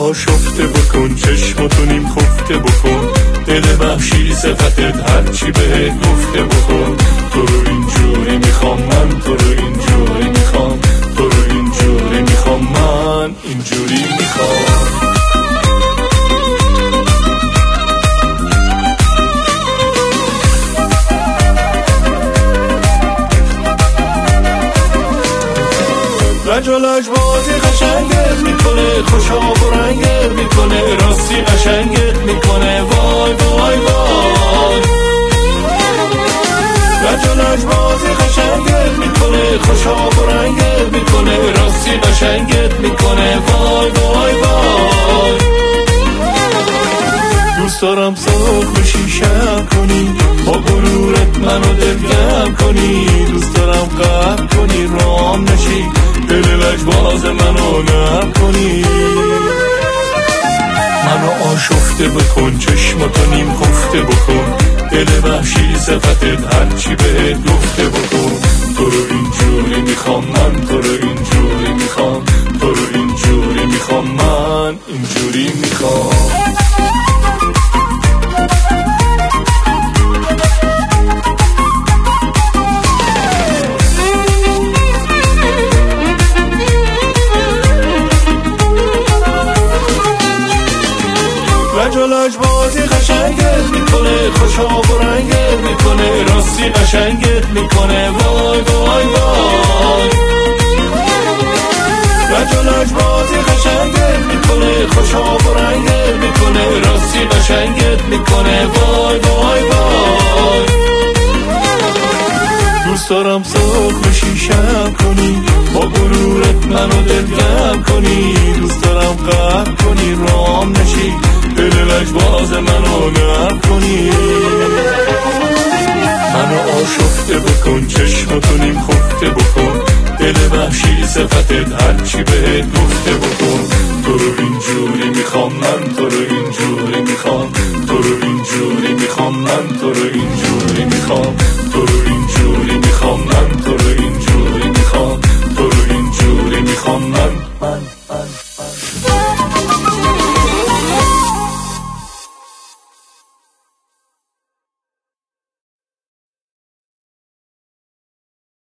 آشفته بکن، چشماتو نیم خفته بکن، دل وحشی صفتت هرچی بهت گفته بکن. تو رو اینجوری میخوام من، تو رو اینجوری میخوام، تو رو اینجوری میخوام من، اینجوری میخوام. لجالج بازی قشنگت میکنه، خوشاب و رنگت میکنه، راستی قشنگت میکنه، وای وای وای. لجالج بازی قشنگت میکنه، خوشاب و رنگت میکنه، راستی قشنگت میکنه، وای وای وای. دوست دارم سرخ بشی شب کنی، با غرورت منو دلگرم کنی، دوست دارم قهر کنی رام نشی، دل لجباز منو نرم کنی. منو آشفته بکن، چشماتو نیم خفته بکن، دل وحشی صفتت هرچی بهت گفته بکن. تو رو اینجوری میخوام من، تو رو اینجوری میخوام، تو رو اینجوری میخوام من، اینجوری میخوام. لجالج بازی قشنگت میکنه، خوشاب و رنگت میکنه، راستی قشنگت میکنه، وای وای وای. لجالج بازی قشنگت میکنه، خوشاب و رنگت میکنه، راستی قشنگت میکنه، وای وای وای. دوست دارم سرخ بشی شب کنی، با غرورت منو دلگرم کنی، دوست دارم قهر کنی رام نشی، دل لجباز منو نرم کنی. منو آشفته بکن، چشماتو نیم خفته بکن، دل وحشی صفتت هرچی بهت گفته بکن.